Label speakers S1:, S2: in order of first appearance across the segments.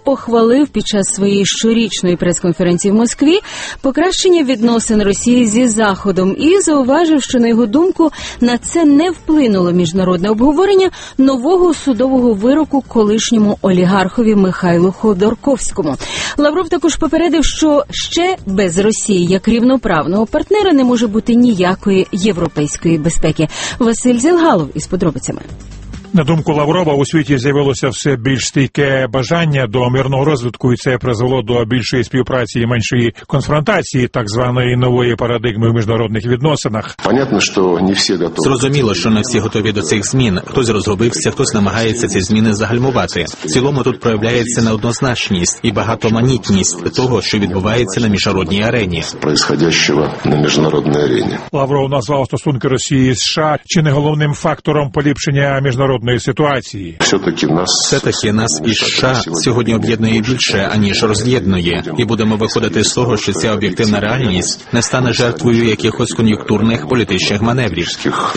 S1: похвалив під час своєї щорічної прес-конференції в Москві покращення відносин Росії зі Заходом і зауважив, що, на його думку, на це не вплинуло міжнародне обговорення нового судового вироку колишньому олігархові Михайлу Ходорковському. Лавров також попередив, що ще без Росії як рівноправного партнера не може бути ніякої європейської безпеки. Василь Зілгалов із подробицями.
S2: На думку Лаврова, у світі з'явилося все більш стійке бажання до мирного розвитку, і це призвело до більшої співпраці і меншої конфронтації, так званої нової парадигми в міжнародних відносинах.
S3: Зрозуміло, що не всі готові до цих змін. Хтось розгубився, хтось намагається ці зміни загальмувати. В цілому тут проявляється неоднозначність і багатоманітність того, що відбувається на міжнародній арені.
S2: Лавров назвав стосунки Росії з США чи не головним фактором поліпшення міжнародної ситуації.
S3: Все-таки нас і США сьогодні об'єднує більше, аніж роз'єднує. І будемо виходити з того, що ця об'єктивна реальність не стане жертвою якихось кон'юнктурних політичних маневрів.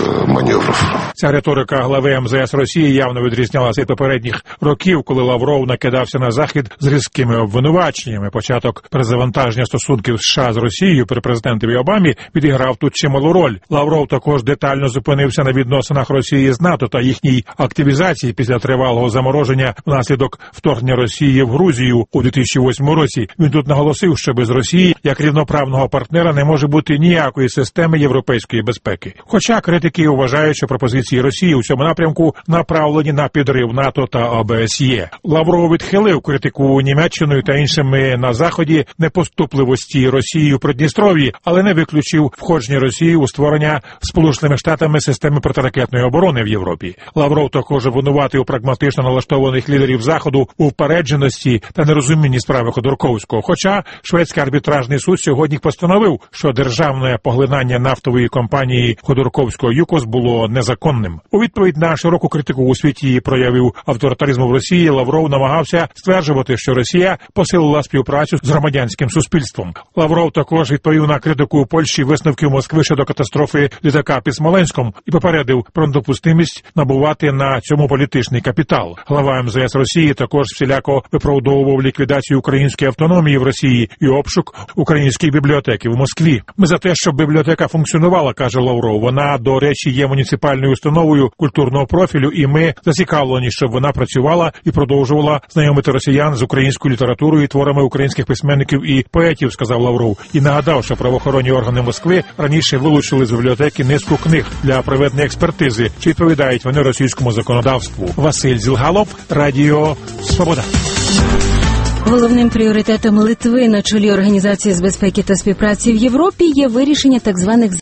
S2: Ця риторика глави МЗС Росії явно відрізнялася від попередніх років, коли Лавров накидався на Захід з різкими обвинуваченнями. Початок перезавантаження стосунків США з Росією при президентові Обамі відіграв тут чималу роль. Лавров також детально зупинився на відносинах Росії з НАТО та їхній активізації після тривалого замороження внаслідок вторгнення Росії в Грузію у 2008 році. Він тут наголосив, що без Росії як рівноправного партнера не може бути ніякої системи європейської безпеки. Хоча критики вважають, що пропозиції Росії у цьому напрямку направлені на підрив НАТО та ОБСЄ. Лавров відхилив критику Німеччиною та іншими на Заході непоступливості Росії у Придністров'ї, але не виключив входження Росії у створення Сполученими Штатами системи протиракетної оборони в Європі. Лавров також обвинуватив прагматично налаштованих лідерів Заходу у впередженості та нерозумінні справи Ходорковського. Хоча шведський арбітражний суд сьогодні постановив, що державне поглинання нафтової компанії Ходорковського ЮКОС було незаконним. У відповідь на широку критику у світі проявів авторитаризму в Росії, Лавров намагався стверджувати, що Росія посилила співпрацю з громадянським суспільством. Лавров також відповів на критику Польщі висновків Москви щодо катастрофи літака під Смоленськом і попередив про недопустимість набувати на цьому політичний капітал. Глава МЗС Росії також всіляко виправдовував ліквідацію української автономії в Росії і обшук української бібліотеки в Москві. Ми за те, щоб бібліотека функціонувала, каже Лавров. Вона, до речі, є муніципальною установою культурного профілю, і ми зацікавлені, щоб вона працювала і продовжувала знайомити росіян з українською літературою і творами українських письменників і поетів, сказав Лавров. І нагадав, що правоохоронні органи Москви раніше вилучили з бібліотеки низку книг для проведення експертизи, чи відповідають вони російському законодавству. Василь Зілгалов, Радіо Свобода.
S1: Головним пріоритетом Литви на чолі Організації з безпеки та співпраці в Європі є вирішення так званих